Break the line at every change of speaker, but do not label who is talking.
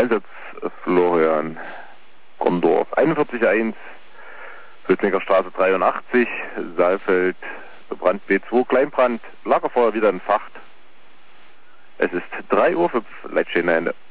Einsatz Florian Gondorf 41.1, Hülsnicker Straße 83, Saalfeld, Brand B2, Kleinbrand, Lagerfeuer wieder in Facht. Es ist 3 Uhr, Leitstehende Ende.